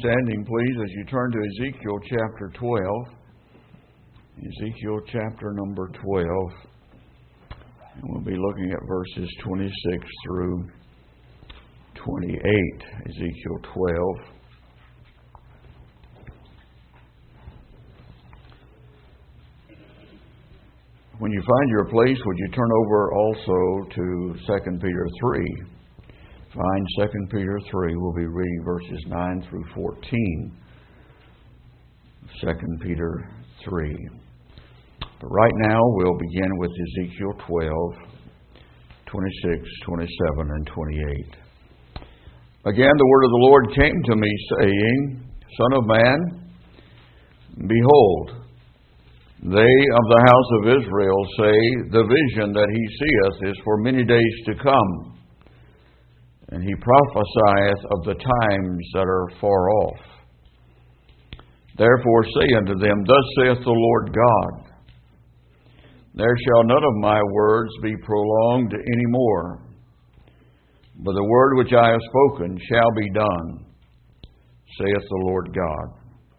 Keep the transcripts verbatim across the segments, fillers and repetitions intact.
standing, please, as you turn to Ezekiel chapter twelve. Ezekiel chapter number twelve. And we'll be looking at verses twenty-six through twenty-eight. Ezekiel twelve. When you find your place, would you turn over also to Second Peter three? Find Second Peter three. We'll be reading verses nine through fourteen. Second Peter three. But right now, we'll begin with Ezekiel twelve, twenty-six, twenty-seven, and twenty-eight. Again, the word of the Lord came to me, saying, Son of man, behold, they of the house of Israel say, the vision that he seeth is for many days to come. And he prophesieth of the times that are far off. Therefore say unto them, Thus saith the Lord God, There shall none of my words be prolonged any more, but the word which I have spoken shall be done, saith the Lord God.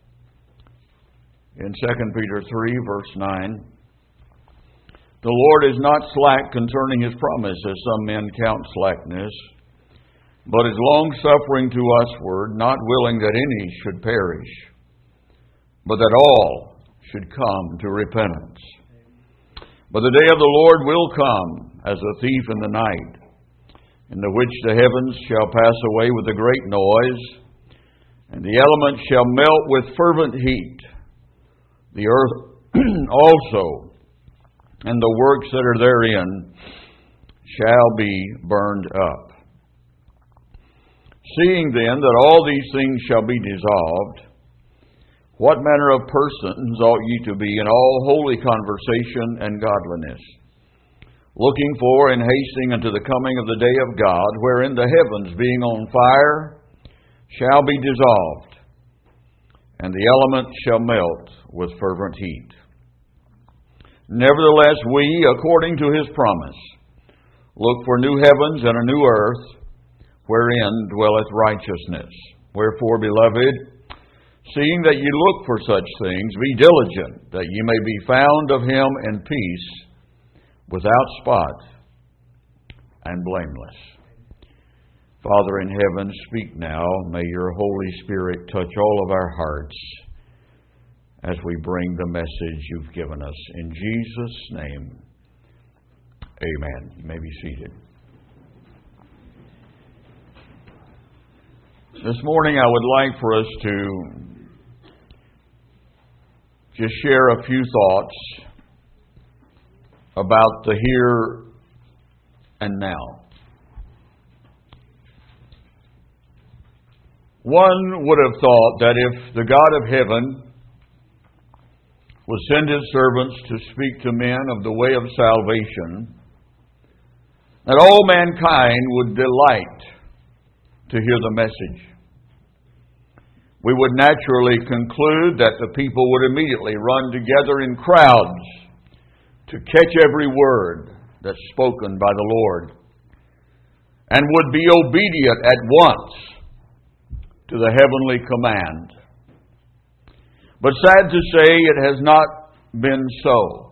In Second Peter three, verse nine, the Lord is not slack concerning his promise, as some men count slackness, but is long-suffering to usward, not willing that any should perish, but that all should come to repentance. But the day of the Lord will come as a thief in the night, in the which the heavens shall pass away with a great noise, and the elements shall melt with fervent heat. The earth also, and the works that are therein, shall be burned up. Seeing then that all these things shall be dissolved, what manner of persons ought ye to be in all holy conversation and godliness, looking for and hasting unto the coming of the day of God, wherein the heavens being on fire shall be dissolved, and the elements shall melt with fervent heat. Nevertheless, we, according to his promise, look for new heavens and a new earth, wherein dwelleth righteousness. Wherefore, beloved, seeing that ye look for such things, be diligent, that ye may be found of him in peace, without spot, and blameless. Father in heaven, speak now. May your Holy Spirit touch all of our hearts as we bring the message you've given us. In Jesus' name, amen. You may be seated. This morning I would like for us to just share a few thoughts about the here and now. One would have thought that if the God of heaven would send his servants to speak to men of the way of salvation, that all mankind would delight to hear the message. We would naturally conclude that the people would immediately run together in crowds to catch every word that's spoken by the Lord, and would be obedient at once to the heavenly command. But sad to say, it has not been so.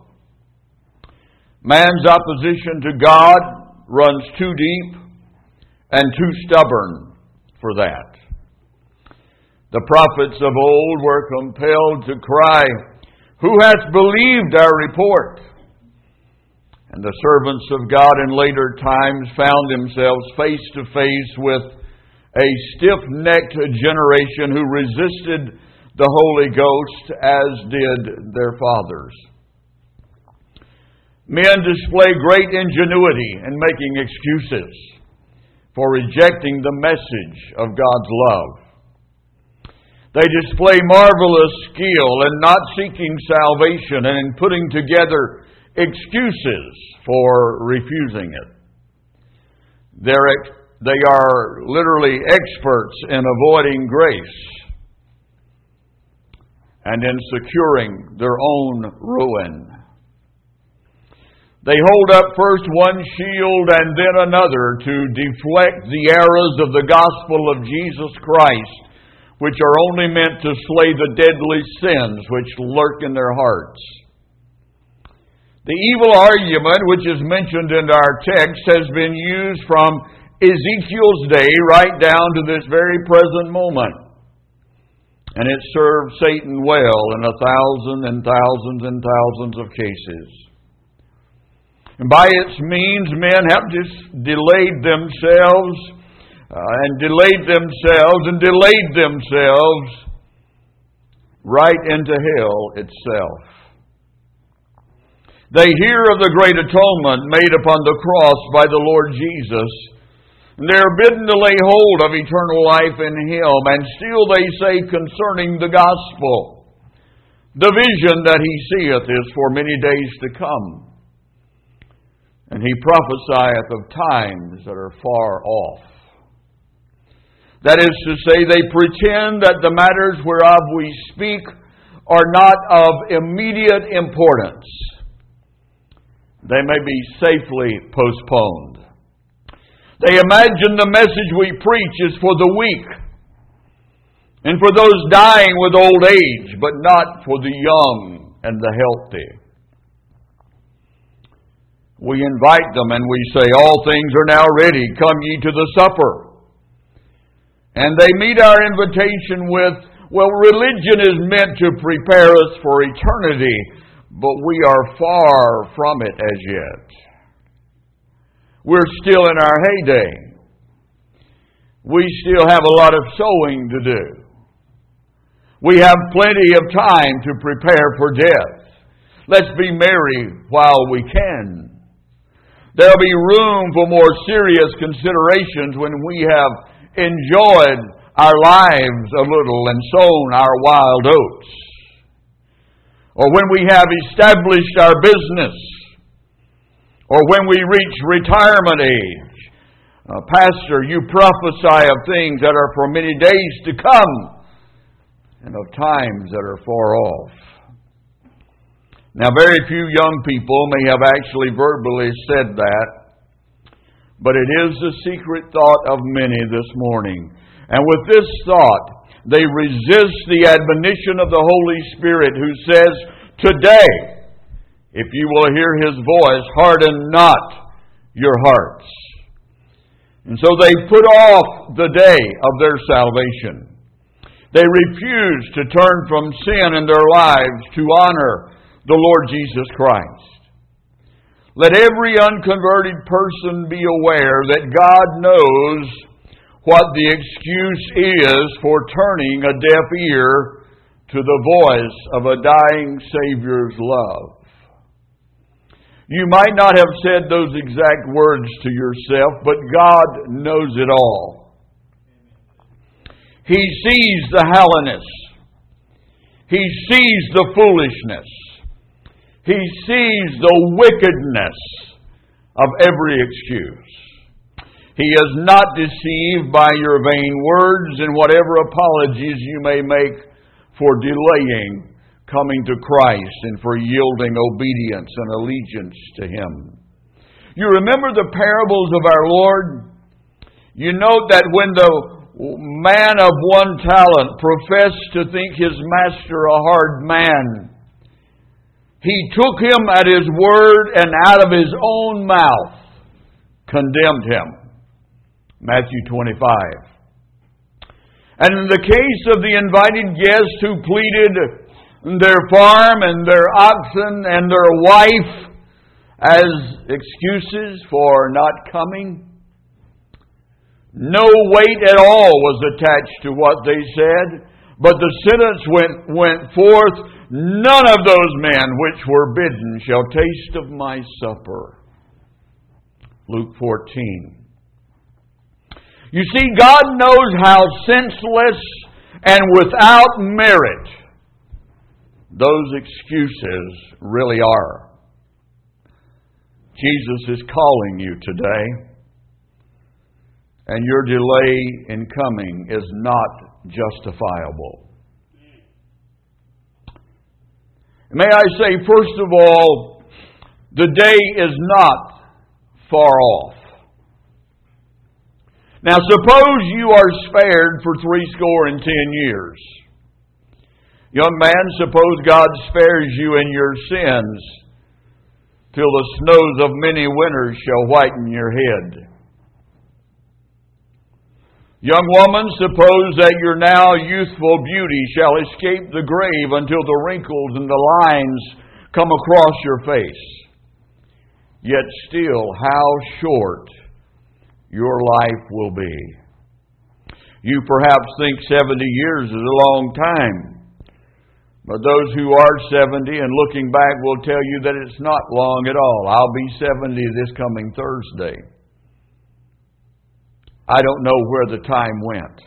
Man's opposition to God runs too deep and too stubborn for that. The prophets of old were compelled to cry, Who hath believed our report? And the servants of God in later times found themselves face to face with a stiff-necked generation who resisted the Holy Ghost as did their fathers. Men display great ingenuity in making excuses for rejecting the message of God's love. They display marvelous skill in not seeking salvation and in putting together excuses for refusing it. They're, they are literally experts in avoiding grace and in securing their own ruin. They hold up first one shield and then another to deflect the arrows of the gospel of Jesus Christ which are only meant to slay the deadly sins which lurk in their hearts. The evil argument which is mentioned in our text has been used from Ezekiel's day right down to this very present moment. And it served Satan well in a thousand and thousands and thousands of cases. And by its means, men have just delayed themselves uh, and delayed themselves and delayed themselves right into hell itself. They hear of the great atonement made upon the cross by the Lord Jesus, and they are bidden to lay hold of eternal life in Him, and still they say concerning the gospel, the vision that He seeth is for many days to come, and He prophesieth of times that are far off. That is to say, they pretend that the matters whereof we speak are not of immediate importance. They may be safely postponed. They imagine the message we preach is for the weak and for those dying with old age, but not for the young and the healthy. We invite them and we say, all things are now ready, come ye to the supper. And they meet our invitation with, well, religion is meant to prepare us for eternity, but we are far from it as yet. We're still in our heyday. We still have a lot of sowing to do. We have plenty of time to prepare for death. Let's be merry while we can. There'll be room for more serious considerations when we have enjoyed our lives a little and sown our wild oats. Or when we have established our business, or when we reach retirement age. Uh, Pastor, you prophesy of things that are for many days to come, and of times that are far off. Now, very few young people may have actually verbally said that, but it is the secret thought of many this morning. And with this thought, they resist the admonition of the Holy Spirit, who says, today, if you will hear His voice, harden not your hearts. And so they put off the day of their salvation. They refuse to turn from sin in their lives to honor the Lord Jesus Christ. Let every unconverted person be aware that God knows what the excuse is for turning a deaf ear to the voice of a dying Savior's love. You might not have said those exact words to yourself, but God knows it all. He sees the hollowness. He sees the foolishness. He sees the wickedness of every excuse. He is not deceived by your vain words and whatever apologies you may make for delaying coming to Christ and for yielding obedience and allegiance to Him. You remember the parables of our Lord? You note that when the man of one talent professed to think his master a hard man, he took him at his word and out of his own mouth condemned him. Matthew twenty-five. And in the case of the invited guest who pleaded their farm and their oxen and their wife as excuses for not coming, no weight at all was attached to what they said, but the sentence went, went forth, none of those men which were bidden shall taste of my supper. Luke fourteen. You see, God knows how senseless and without merit those excuses really are. Jesus is calling you today, and your delay in coming is not justifiable. May I say, first of all, the day is not far off. Now suppose you are spared for threescore and ten years. Young man, suppose God spares you in your sins till the snows of many winters shall whiten your head. Young woman, suppose that your now youthful beauty shall escape the grave until the wrinkles and the lines come across your face. Yet still, how short your life will be. You perhaps think seventy years is a long time. But those who are seventy and looking back will tell you that it's not long at all. I'll be seventy this coming Thursday. I don't know where the time went.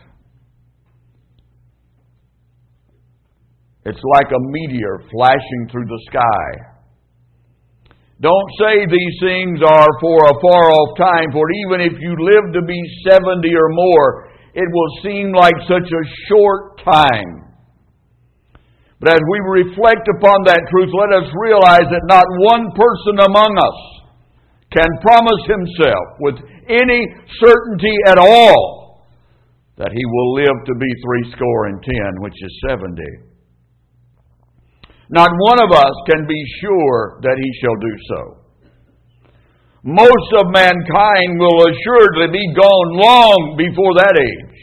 It's like a meteor flashing through the sky. Don't say these things are for a far-off time, for even if you live to be seventy or more, it will seem like such a short time. But as we reflect upon that truth, let us realize that not one person among us can promise himself with any certainty at all that he will live to be threescore and ten, which is seventy. Not one of us can be sure that he shall do so. Most of mankind will assuredly be gone long before that age.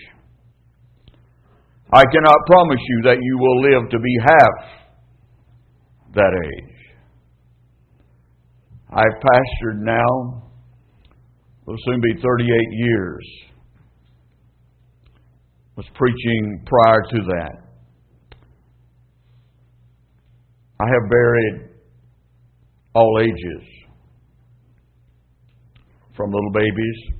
I cannot promise you that you will live to be half that age. I've pastored now, will soon be thirty-eight years. Was preaching prior to that. I have buried all ages, from little babies.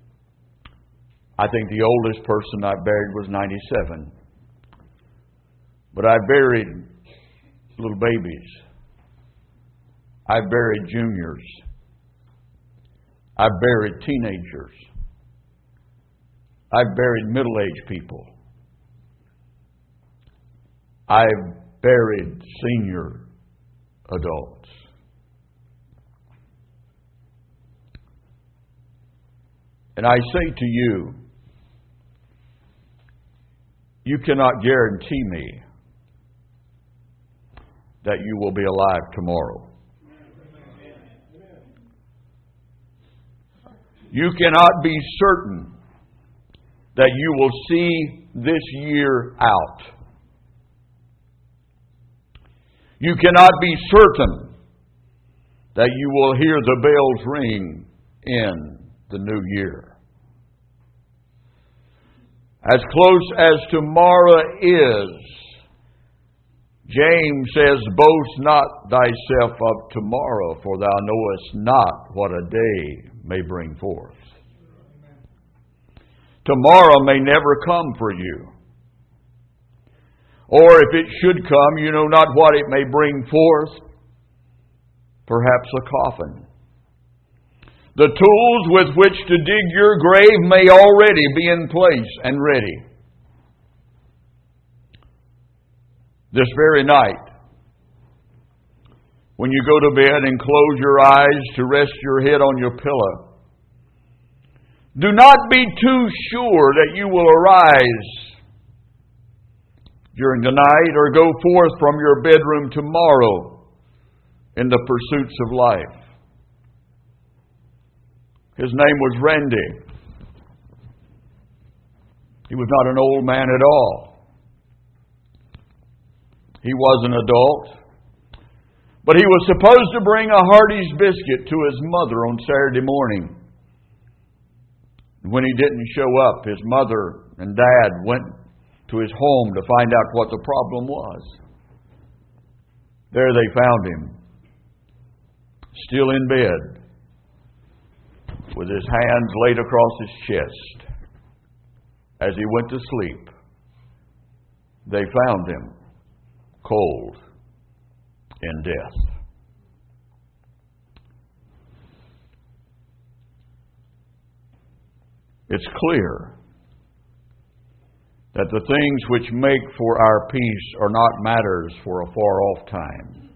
I think the oldest person I buried was ninety-seven. But I buried little babies. I buried juniors. I buried teenagers. I buried middle-aged people. I've buried senior adults. And I say to you, you cannot guarantee me that you will be alive tomorrow. You cannot be certain that you will see this year out. You cannot be certain that you will hear the bells ring in the new year. As close as tomorrow is, James says, boast not thyself of tomorrow, for thou knowest not what a day may bring forth. Tomorrow may never come for you. Or if it should come, you know not what it may bring forth. Perhaps a coffin. The tools with which to dig your grave may already be in place and ready. This very night, when you go to bed and close your eyes to rest your head on your pillow, do not be too sure that you will arise during the night or go forth from your bedroom tomorrow in the pursuits of life. His name was Randy. He was not an old man at all. He was an adult. But he was supposed to bring a Hardee's biscuit to his mother on Saturday morning. When he didn't show up, his mother and dad went to his home to find out what the problem was. There they found him, still in bed, with his hands laid across his chest. As he went to sleep, they found him cold in death. It's clear that the things which make for our peace are not matters for a far-off time.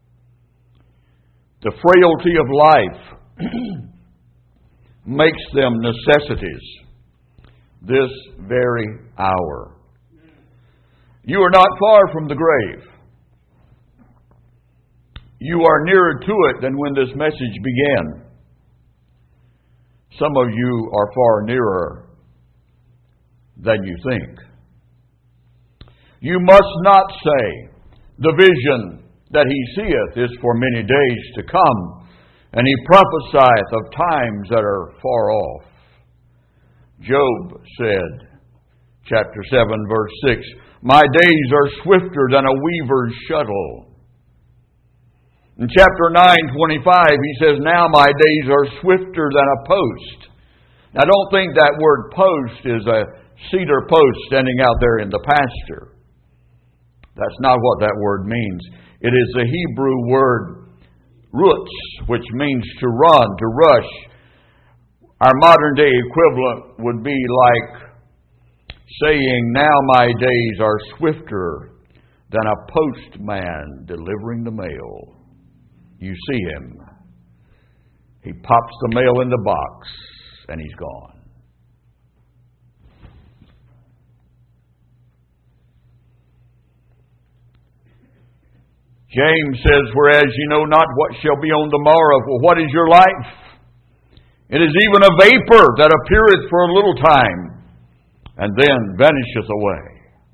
The frailty of life makes them necessities this very hour. You are not far from the grave. You are nearer to it than when this message began. Some of you are far nearer than you think. You must not say, the vision that he seeth is for many days to come, and he prophesieth of times that are far off. Job said, chapter seven, verse six, my days are swifter than a weaver's shuttle. In chapter nine, twenty-five, he says, now my days are swifter than a post. Now don't think that word post is a cedar post standing out there in the pasture. That's not what that word means. It is the Hebrew word rutz, which means to run, to rush. Our modern day equivalent would be like saying, now my days are swifter than a postman delivering the mail. You see him. He pops the mail in the box and he's gone. James says, whereas you know not what shall be on the morrow, for what is your life? It is even a vapor that appeareth for a little time, and then vanisheth away.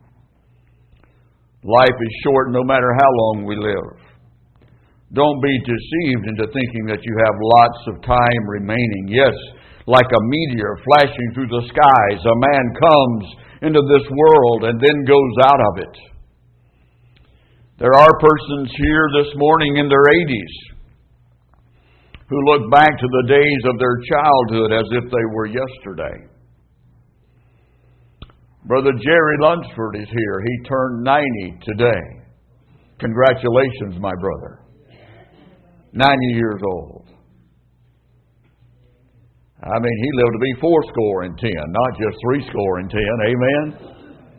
Life is short no matter how long we live. Don't be deceived into thinking that you have lots of time remaining. Yes, like a meteor flashing through the skies, a man comes into this world and then goes out of it. There are persons here this morning in their eighties who look back to the days of their childhood as if they were yesterday. Brother Jerry Lunsford is here. He turned ninety today. Congratulations, my brother. ninety years old. I mean, he lived to be four score and ten, not just three score and ten. Amen?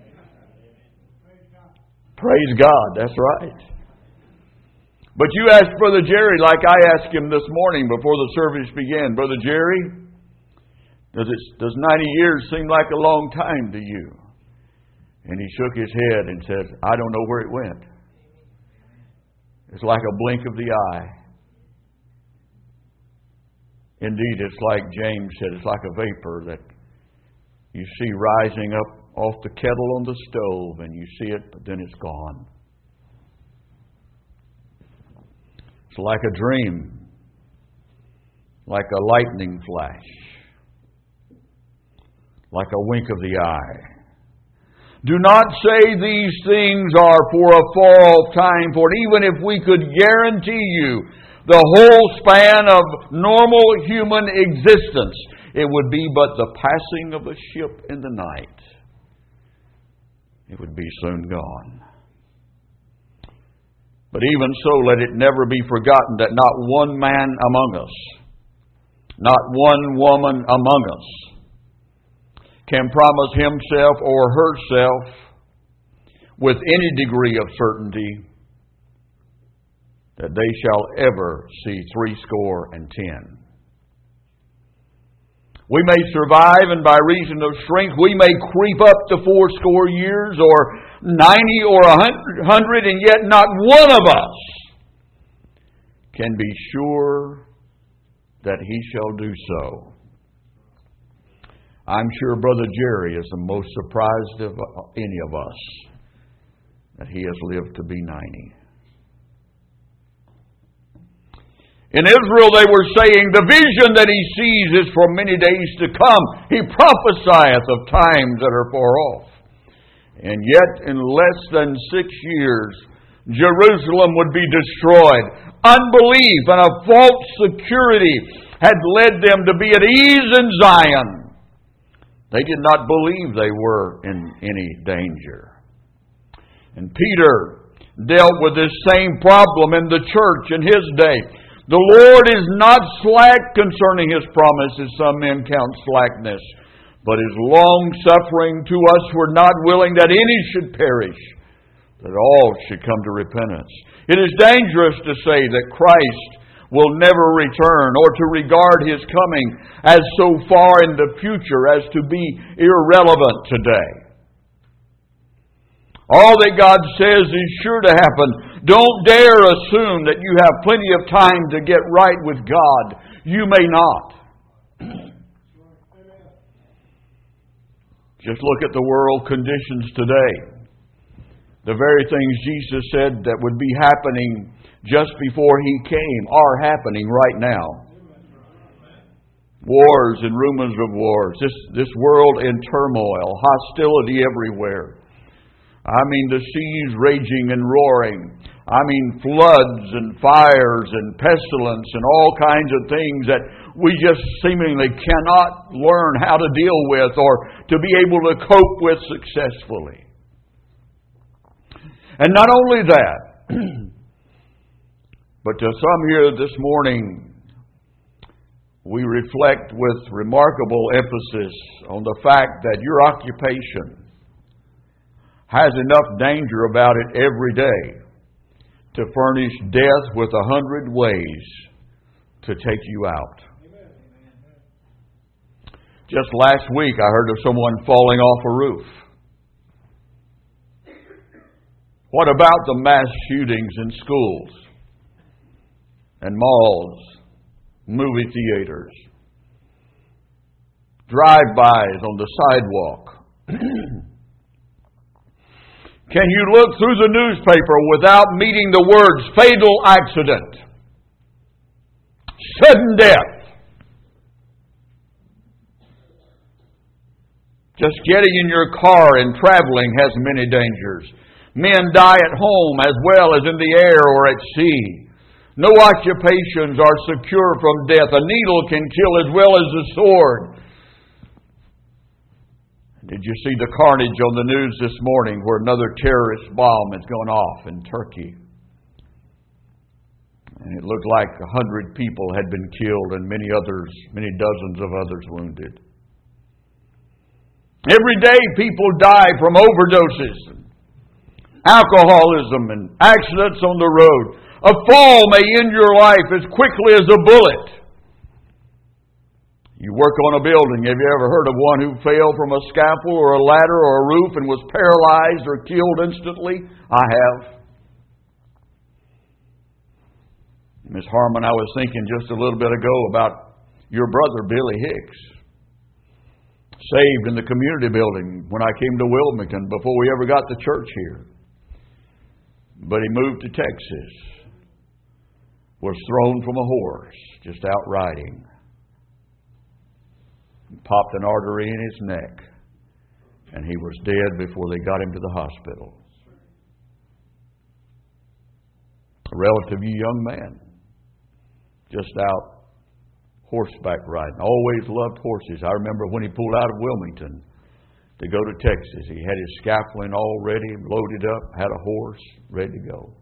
Praise God, that's right. But you asked Brother Jerry, like I asked him this morning before the service began, Brother Jerry, does, it, does ninety years seem like a long time to you? And he shook his head and said, I don't know where it went. It's like a blink of the eye. Indeed, it's like James said, it's like a vapor that you see rising up off the kettle on the stove, and you see it, but then it's gone. It's like a dream, like a lightning flash, like a wink of the eye. Do not say these things are for a far-off time, for even if we could guarantee you the whole span of normal human existence, it would be but the passing of a ship in the night. It would be soon gone. But even so, let it never be forgotten that not one man among us, not one woman among us, can promise himself or herself with any degree of certainty that they shall ever see threescore and ten. We may survive, and by reason of strength, we may creep up to fourscore years, or ninety, or a hundred, and yet not one of us can be sure that he shall do so. I'm sure Brother Jerry is the most surprised of any of us that he has lived to be ninety. In Israel they were saying, the vision that he sees is for many days to come. He prophesieth of times that are far off. And yet in less than six years, Jerusalem would be destroyed. Unbelief and a false security had led them to be at ease in Zion. They did not believe they were in any danger. And Peter dealt with this same problem in the church in his day. The Lord is not slack concerning His promise, as some men count slackness, but is long-suffering to us, who are not willing that any should perish, that all should come to repentance. It is dangerous to say that Christ will never return, or to regard His coming as so far in the future as to be irrelevant today. All that God says is sure to happen. Don't dare assume that you have plenty of time to get right with God. You may not. Just look at the world conditions today. The very things Jesus said that would be happening just before He came are happening right now. Wars and rumors of wars. This, this world in turmoil. Hostility everywhere. I mean the seas raging and roaring. I mean floods and fires and pestilence and all kinds of things that we just seemingly cannot learn how to deal with or to be able to cope with successfully. And not only that, but to some here this morning, we reflect with remarkable emphasis on the fact that your occupation has enough danger about it every day to furnish death with a hundred ways to take you out. Amen. Just last week I heard of someone falling off a roof. What about the mass shootings in schools and malls, movie theaters, drive-bys on the sidewalk? Can you look through the newspaper without meeting the words fatal accident, sudden death? Just getting in your car and traveling has many dangers. Men die at home as well as in the air or at sea. No occupations are secure from death. A needle can kill as well as a sword. Did you see the carnage on the news this morning where another terrorist bomb has gone off in Turkey? And it looked like a hundred people had been killed and many others, many dozens of others wounded. Every day people die from overdoses, alcoholism, and accidents on the road. A fall may end your life as quickly as a bullet. You work on a building. Have you ever heard of one who fell from a scaffold or a ladder or a roof and was paralyzed or killed instantly? I have. Miss Harmon, I was thinking just a little bit ago about your brother, Billy Hicks. Saved in the community building when I came to Wilmington before we ever got to church here. But he moved to Texas. Was thrown from a horse just out riding. Popped an artery in his neck. And he was dead before they got him to the hospital. A relatively young man. Just out horseback riding. Always loved horses. I remember when he pulled out of Wilmington to go to Texas. He had his scaffolding all ready, loaded up, had a horse ready to go.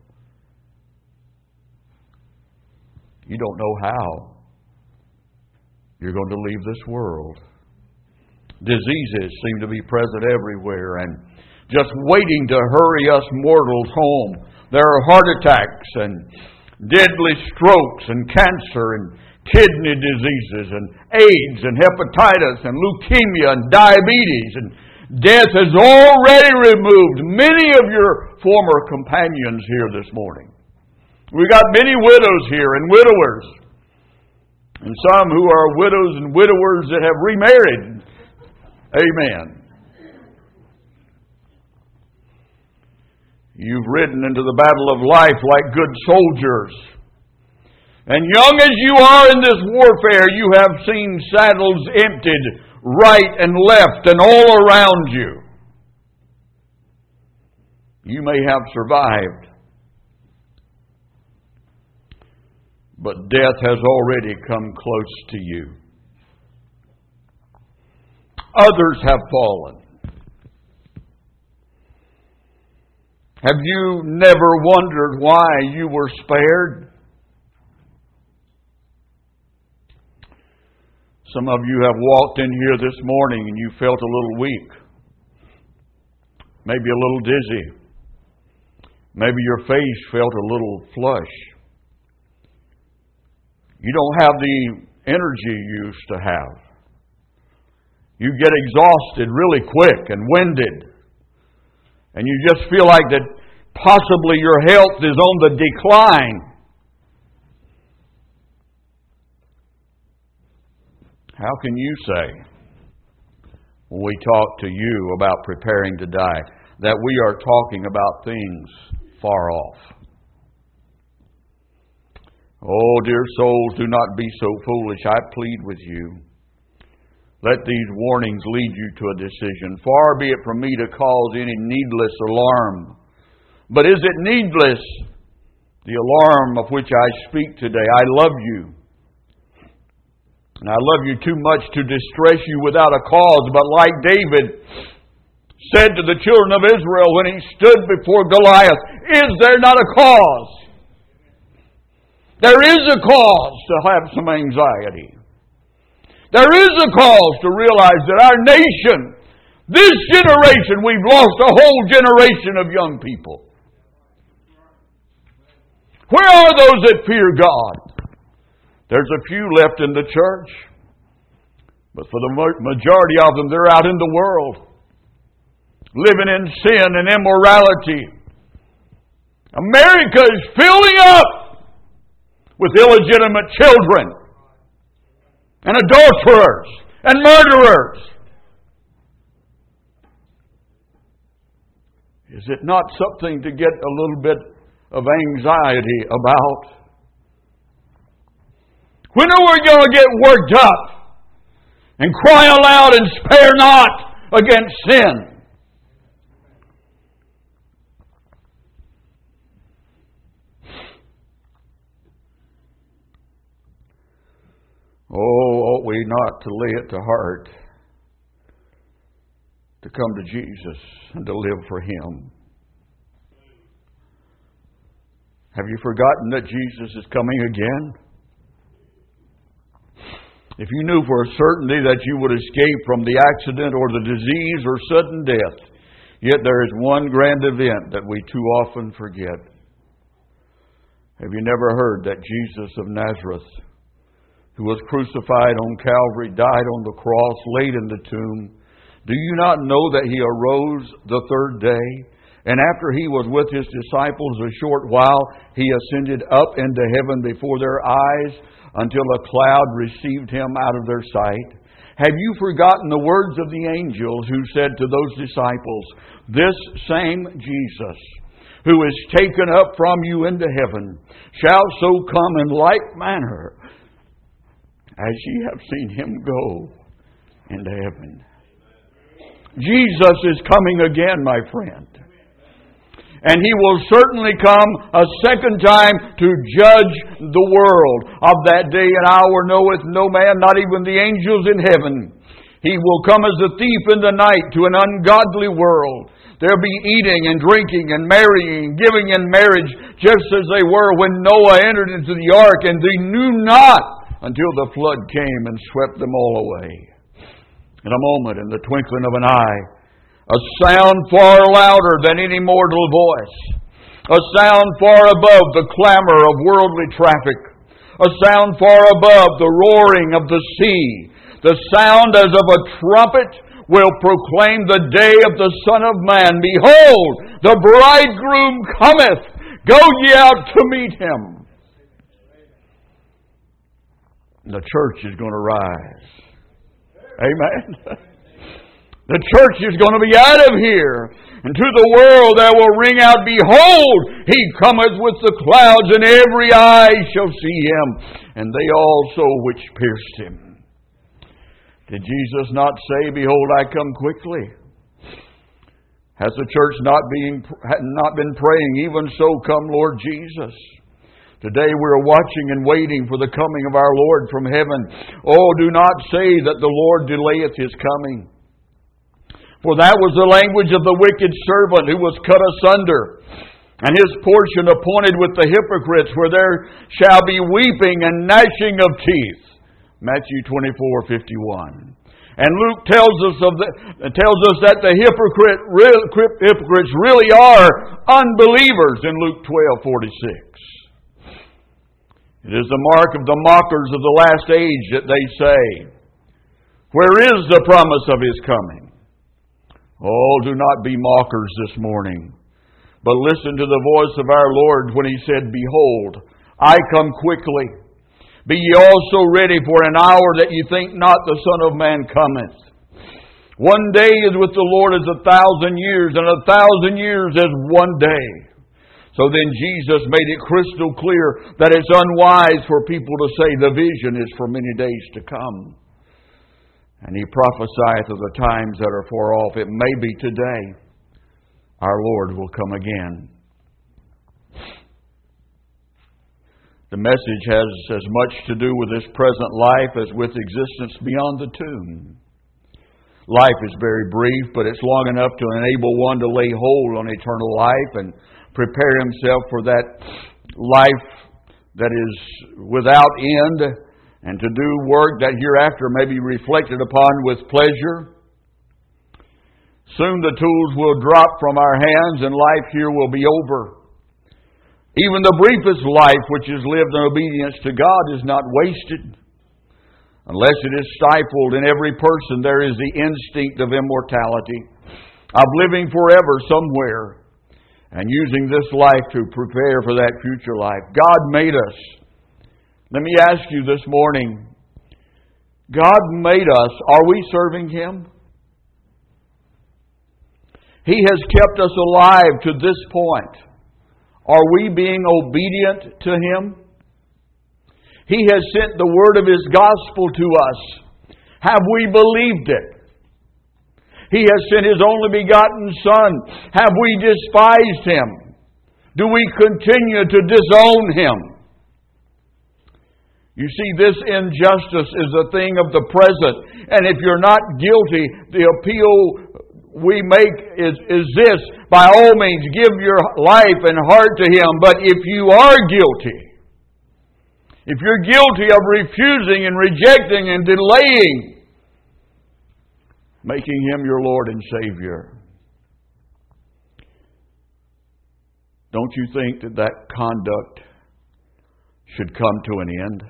You don't know how you're going to leave this world. Diseases seem to be present everywhere and just waiting to hurry us mortals home. There are heart attacks and deadly strokes and cancer and kidney diseases and AIDS and hepatitis and leukemia and diabetes, and death has already removed many of your former companions here this morning. We got many widows here and widowers, and some who are widows and widowers that have remarried. Amen. You've ridden into the battle of life like good soldiers. And young as you are in this warfare, you have seen saddles emptied right and left and all around you. You may have survived, but death has already come close to you. Others have fallen. Have you never wondered why you were spared? Some of you have walked in here this morning and you felt a little weak. Maybe a little dizzy. Maybe your face felt a little flush. You don't have the energy you used to have. You get exhausted really quick and winded. And you just feel like that possibly your health is on the decline. How can you say, when we talk to you about preparing to die, that we are talking about things far off? Oh, dear souls, do not be so foolish. I plead with you. Let these warnings lead you to a decision. Far be it from me to cause any needless alarm. But is it needless, the alarm of which I speak today? I love you. And I love you too much to distress you without a cause. But like David said to the children of Israel when he stood before Goliath, is there not a cause? There is a cause to have some anxiety. There is a cause to realize that our nation, this generation, we've lost a whole generation of young people. Where are those that fear God? There's a few left in the church. But for the majority of them, they're out in the world, living in sin and immorality. America is filling up with illegitimate children and adulterers and murderers. Is it not something to get a little bit of anxiety about? When are we going to get worked up and cry aloud and spare not against sin? Oh, ought we not to lay it to heart to come to Jesus and to live for Him? Have you forgotten that Jesus is coming again? If you knew for a certainty that you would escape from the accident or the disease or sudden death, yet there is one grand event that we too often forget. Have you never heard that Jesus of Nazareth, who was crucified on Calvary, died on the cross, laid in the tomb? Do you not know that He arose the third day? And after He was with His disciples a short while, He ascended up into heaven before their eyes until a cloud received Him out of their sight. Have you forgotten the words of the angels who said to those disciples, this same Jesus, who is taken up from you into heaven, shall so come in like manner as ye have seen Him go into heaven. Jesus is coming again, my friend. And He will certainly come a second time to judge the world. Of that day and hour knoweth no man, not even the angels in heaven. He will come as a thief in the night to an ungodly world. There'll be eating and drinking and marrying and giving in marriage, just as they were when Noah entered into the ark, and they knew not until the flood came and swept them all away. In a moment, in the twinkling of an eye, a sound far louder than any mortal voice, a sound far above the clamor of worldly traffic, a sound far above the roaring of the sea, the sound as of a trumpet will proclaim the day of the Son of Man. Behold, the bridegroom cometh, go ye out to meet Him. The church is going to rise. Amen. The church is going to be out of here. And to the world there will ring out, behold, He cometh with the clouds, and every eye shall see Him, and they also which pierced Him. Did Jesus not say, behold, I come quickly? Has the church not, being, not been praying, even so come Lord Jesus? Today we are watching and waiting for the coming of our Lord from heaven. Oh, do not say that the Lord delayeth His coming. For that was the language of the wicked servant who was cut asunder, and his portion appointed with the hypocrites, where there shall be weeping and gnashing of teeth. Matthew twenty-four fifty-one. And Luke tells us of the, tells us that the hypocrite, real, hypocrites really are unbelievers in Luke twelve forty-six. It is the mark of the mockers of the last age that they say, where is the promise of His coming? Oh, do not be mockers this morning, but listen to the voice of our Lord when He said, behold, I come quickly. Be ye also ready, for an hour that ye think not the Son of Man cometh. One day is with the Lord as a thousand years, and a thousand years as one day. So then Jesus made it crystal clear that it's unwise for people to say the vision is for many days to come. And He prophesieth of the times that are far off. It may be today our Lord will come again. The message has as much to do with this present life as with existence beyond the tomb. Life is very brief, but it's long enough to enable one to lay hold on eternal life and prepare himself for that life that is without end, and to do work that hereafter may be reflected upon with pleasure. Soon the tools will drop from our hands and life here will be over. Even the briefest life which is lived in obedience to God is not wasted. Unless it is stifled in every person, there is the instinct of immortality, of living forever somewhere, and using this life to prepare for that future life. God made us. Let me ask you this morning, God made us. Are we serving Him? He has kept us alive to this point. Are we being obedient to Him? He has sent the word of His gospel to us. Have we believed it? He has sent His only begotten Son. Have we despised Him? Do we continue to disown Him? You see, this injustice is a thing of the present. And if you're not guilty, the appeal we make is, is this: by all means, give your life and heart to Him. But if you are guilty, if you're guilty of refusing and rejecting and delaying making Him your Lord and Savior, don't you think that that conduct should come to an end?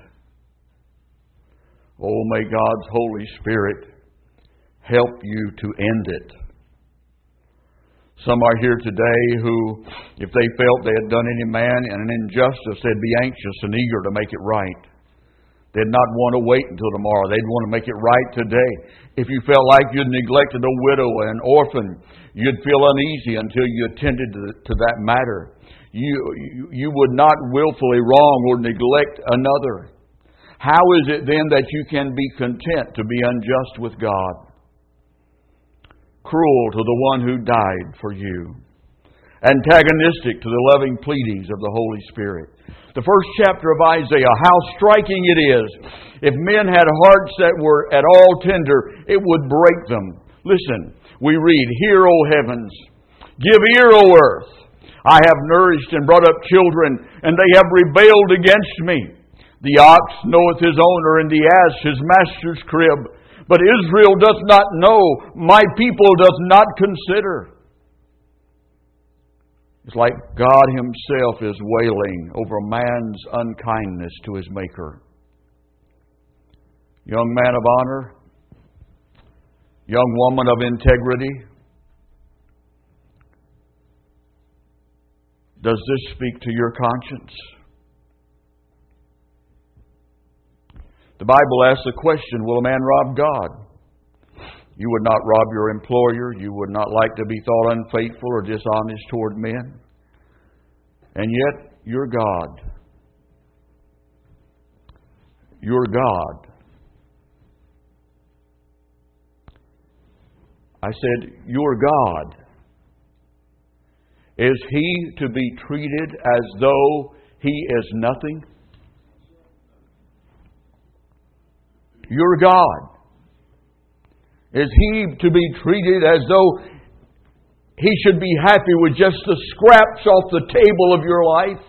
Oh, may God's Holy Spirit help you to end it. Some are here today who, if they felt they had done any man an injustice, they'd be anxious and eager to make it right. They'd not want to wait until tomorrow. They'd want to make it right today. If you felt like you'd neglected a widow and an orphan, you'd feel uneasy until you attended to, to that matter. You, you, you would not willfully wrong or neglect another. How is it then that you can be content to be unjust with God? Cruel to the one who died for you. Antagonistic to the loving pleadings of the Holy Spirit. The first chapter of Isaiah, how striking it is. If men had hearts that were at all tender, it would break them. Listen, we read, hear, O heavens, give ear, O earth. I have nourished and brought up children, and they have rebelled against me. The ox knoweth his owner, and the ass his master's crib. But Israel doth not know, my people doth not consider. It's like God Himself is wailing over man's unkindness to his Maker. Young man of honor, young woman of integrity, does this speak to your conscience? The Bible asks the question, will a man rob God? You would not rob your employer. You would not like to be thought unfaithful or dishonest toward men. And yet, you're God. You're God. I said, you're God. Is He to be treated as though He is nothing? You're God. Is He to be treated as though He should be happy with just the scraps off the table of your life?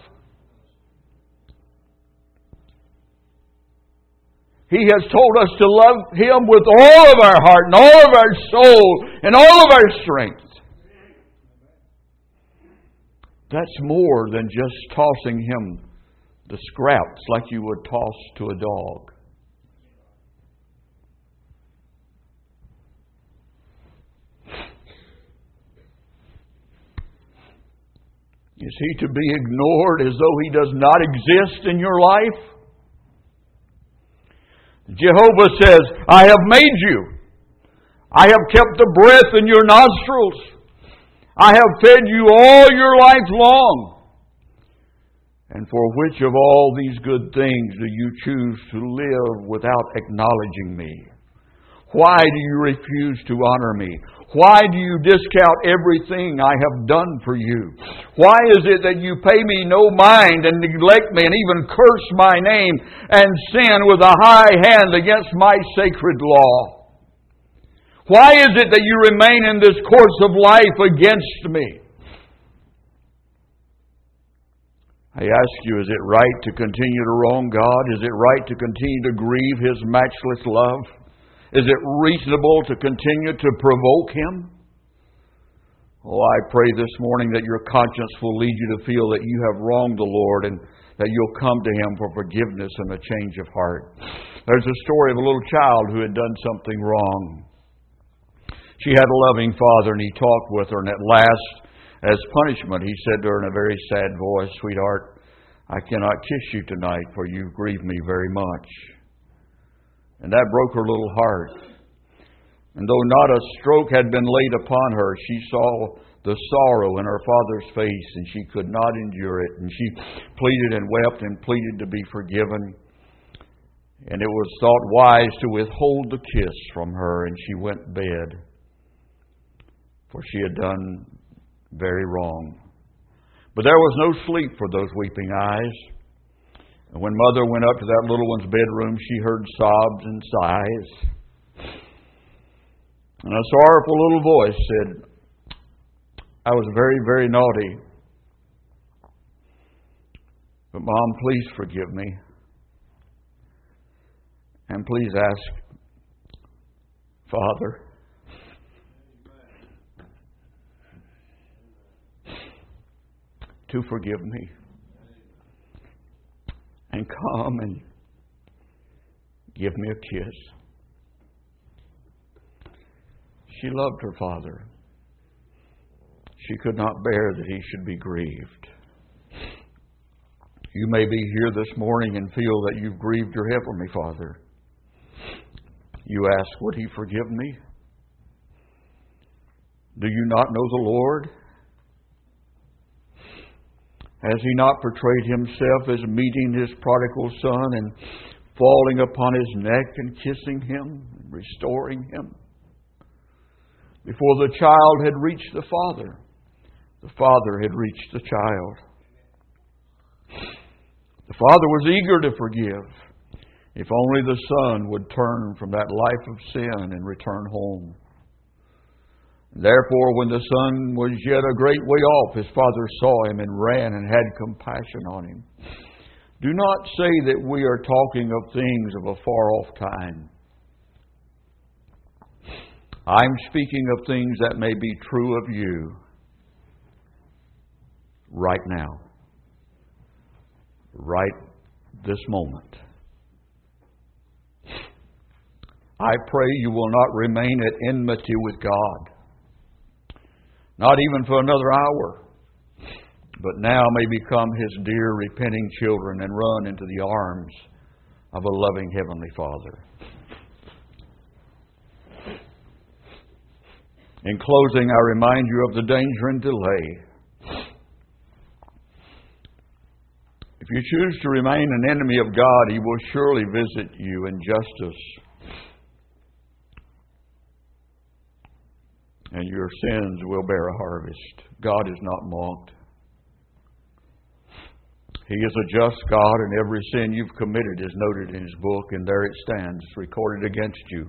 He has told us to love Him with all of our heart and all of our soul and all of our strength. That's more than just tossing Him the scraps like you would toss to a dog. Is He to be ignored as though He does not exist in your life? Jehovah says, I have made you. I have kept the breath in your nostrils. I have fed you all your life long. And for which of all these good things do you choose to live without acknowledging me? Why do you refuse to honor me? Why do you discount everything I have done for you? Why is it that you pay me no mind and neglect me and even curse my name and sin with a high hand against my sacred law? Why is it that you remain in this course of life against me? I ask you, is it right to continue to wrong God? Is it right to continue to grieve His matchless love? Is it reasonable to continue to provoke Him? Oh, I pray this morning that your conscience will lead you to feel that you have wronged the Lord and that you'll come to Him for forgiveness and a change of heart. There's a story of a little child who had done something wrong. She had a loving father, and he talked with her, and at last, as punishment, he said to her in a very sad voice, "Sweetheart, I cannot kiss you tonight, for you've grieved me very much." And that broke her little heart. And though not a stroke had been laid upon her, she saw the sorrow in her father's face, and she could not endure it. And she pleaded and wept and pleaded to be forgiven. And it was thought wise to withhold the kiss from her, and she went to bed, for she had done very wrong. But there was no sleep for those weeping eyes. And when mother went up to that little one's bedroom, she heard sobs and sighs. And a sorrowful little voice said, "I was very, very naughty. But Mom, please forgive me. And please ask Father to forgive me. And come and give me a kiss." She loved her father. She could not bear that he should be grieved. You may be here this morning and feel that you've grieved your Heavenly Father. You ask, would He forgive me? Do you not know the Lord? Has He not portrayed Himself as meeting His prodigal son and falling upon his neck and kissing him, and restoring him? Before the child had reached the father, the father had reached the child. The father was eager to forgive, if only the son would turn from that life of sin and return home. Therefore, when the son was yet a great way off, his father saw him and ran and had compassion on him. Do not say that we are talking of things of a far-off time. I'm speaking of things that may be true of you right now, right this moment. I pray you will not remain at enmity with God, not even for another hour, but now may become His dear repenting children and run into the arms of a loving Heavenly Father. In closing, I remind you of the danger and delay. If you choose to remain an enemy of God, He will surely visit you in justice, and your sins will bear a harvest. God is not mocked. He is a just God, and every sin you've committed is noted in His book, and there it stands, recorded against you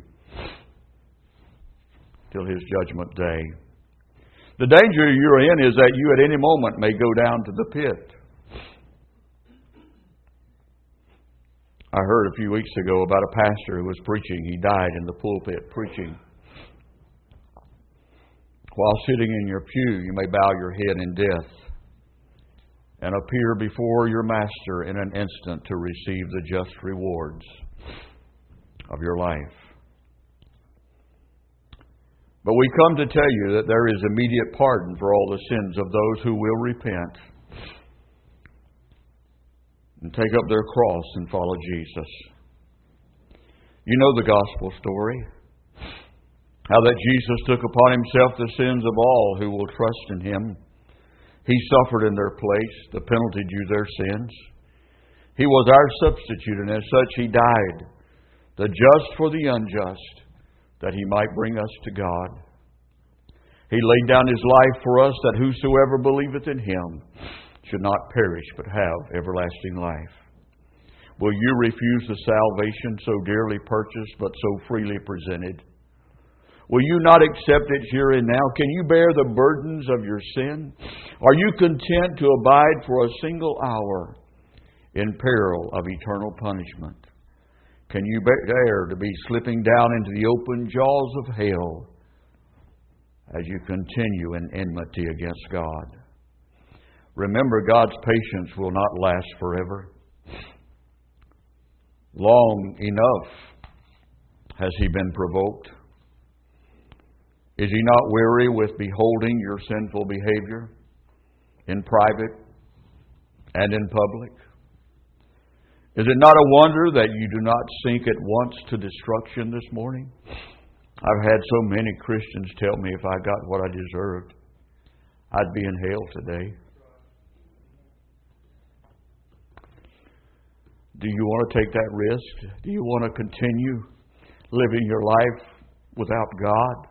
till His judgment day. The danger you're in is that you at any moment may go down to the pit. I heard a few weeks ago about a pastor who was preaching. He died in the pulpit preaching. While sitting in your pew, you may bow your head in death and appear before your Master in an instant to receive the just rewards of your life. But we come to tell you that there is immediate pardon for all the sins of those who will repent and take up their cross and follow Jesus. You know the gospel story. How that Jesus took upon Himself the sins of all who will trust in Him. He suffered in their place the penalty due their sins. He was our substitute, and as such He died, the just for the unjust, that He might bring us to God. He laid down His life for us, that whosoever believeth in Him should not perish, but have everlasting life. Will you refuse the salvation so dearly purchased, but so freely presented? Will you not accept it here and now? Can you bear the burdens of your sin? Are you content to abide for a single hour in peril of eternal punishment? Can you bear to be slipping down into the open jaws of hell as you continue in enmity against God? Remember, God's patience will not last forever. Long enough has He been provoked. Is He not weary with beholding your sinful behavior in private and in public? Is it not a wonder that you do not sink at once to destruction this morning? I've had so many Christians tell me if I got what I deserved, I'd be in hell today. Do you want to take that risk? Do you want to continue living your life without God?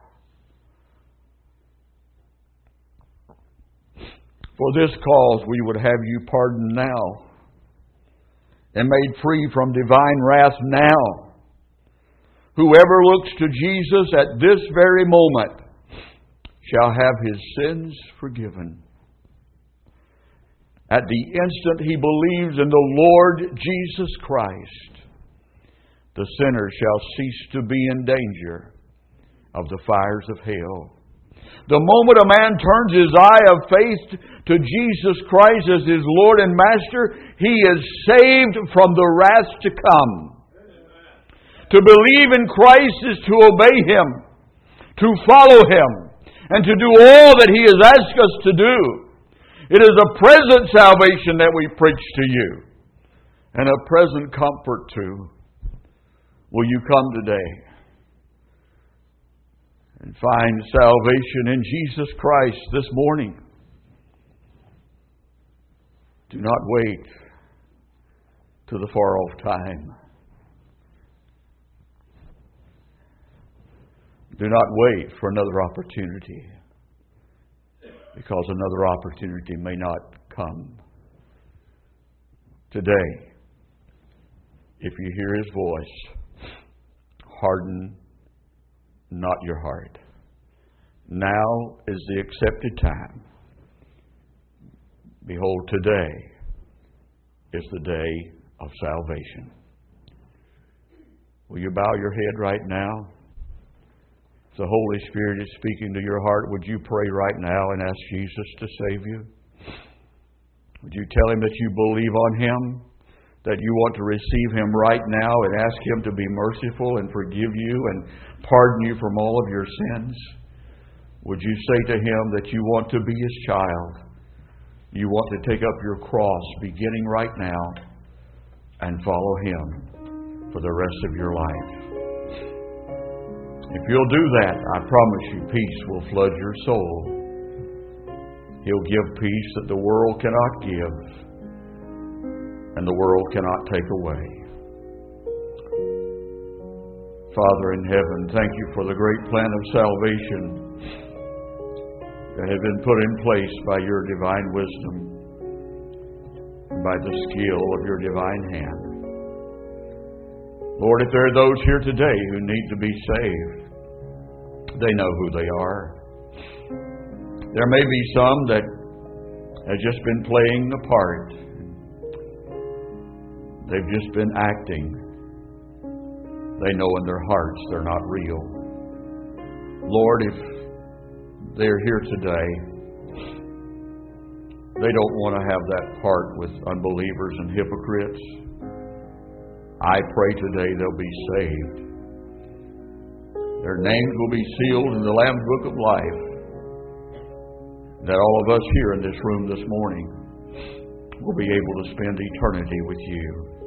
For this cause we would have you pardoned now and made free from divine wrath now. Whoever looks to Jesus at this very moment shall have his sins forgiven. At the instant he believes in the Lord Jesus Christ, the sinner shall cease to be in danger of the fires of hell. The moment a man turns his eye of faith to Jesus Christ as his Lord and Master, he is saved from the wrath to come. To believe in Christ is to obey Him, to follow Him, and to do all that He has asked us to do. It is a present salvation that we preach to you, and a present comfort too. Will you come today and find salvation in Jesus Christ this morning? Do not wait to the far off time. Do not wait for another opportunity, because another opportunity may not come. Today, if you hear His voice, harden not your heart. Now is the accepted time. Behold, today is the day of salvation. Will you bow your head right now? If the Holy Spirit is speaking to your heart, would you pray right now and ask Jesus to save you? Would you tell Him that you believe on Him, that you want to receive Him right now and ask Him to be merciful and forgive you and pardon you from all of your sins? Would you say to Him that you want to be His child? You want to take up your cross beginning right now and follow Him for the rest of your life? If you'll do that, I promise you peace will flood your soul. He'll give peace that the world cannot give and the world cannot take away. Father in heaven, thank you for the great plan of salvation that has been put in place by your divine wisdom and by the skill of your divine hand. Lord, if there are those here today who need to be saved, they know who they are. There may be some that have just been playing the part. They've just been acting. They know in their hearts they're not real. Lord, if they're here today, They don't want to have that part with unbelievers and hypocrites. I pray today they'll be saved. Their names will be sealed in the Lamb's Book of Life. That all of us here in this room this morning will be able to spend eternity with you.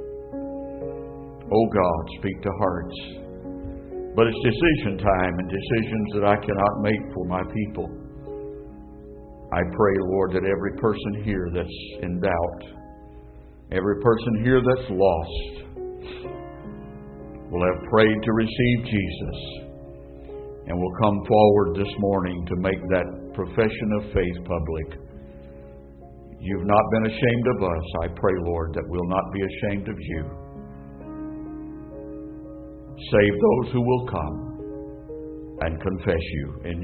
Oh God, speak to hearts. But it's decision time, and decisions that I cannot make for my people. I pray, Lord, that every person here that's in doubt, every person here that's lost, will have prayed to receive Jesus and will come forward this morning to make that profession of faith public. You've not been ashamed of us. I pray, Lord, that we'll not be ashamed of you. Save those who will come and confess you. In